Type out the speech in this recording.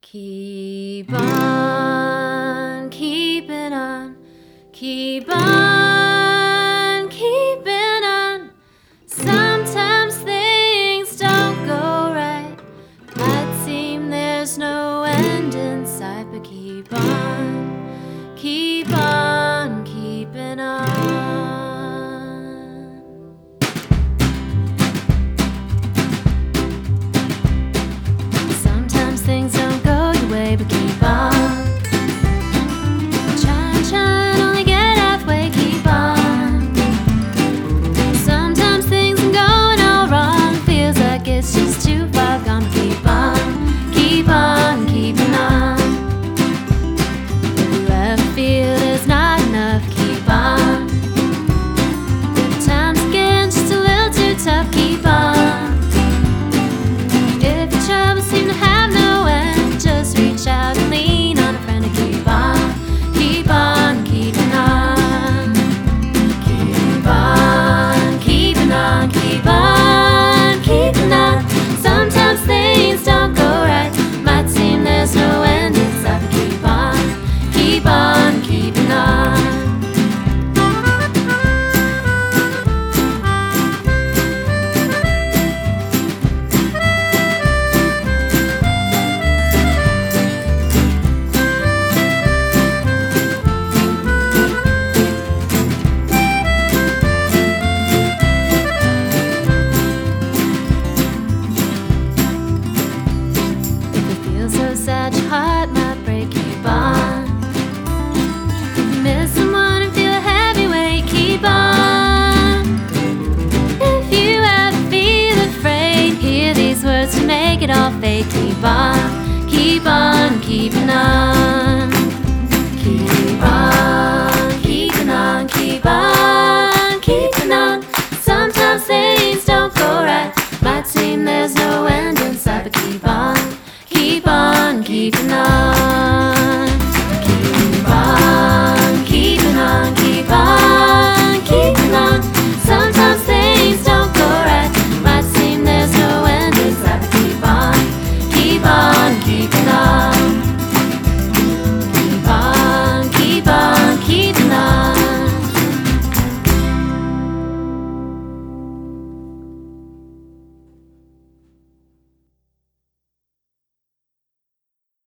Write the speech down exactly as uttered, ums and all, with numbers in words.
Keep on keeping on, keep on keeping on. Sometimes things don't go right. Might seem there's no end in sight, but keep on, keep on keeping on. Sometimes things don't go your way, but keep on. Try and try and only get halfway, keep on. Sometimes things are going all wrong, feels like it's just too far gone, but keep on, keep on keeping on. If you ever feel there's not enough, keep on. If times get just a little too tough, keep on. If your troubles seem to have no end, just reach out and lean on a friend to keep on, keep on keeping on. Keep on keeping on, keep on keeping on. Sometimes things don't go right, might seem there's no end in sight, but keep on, keep on keeping on. So sad your heart might break, keep on. If you miss someone and feel a heavy weight, keep on. If you ever feel afraid, hear these words to make it all fade, keep on.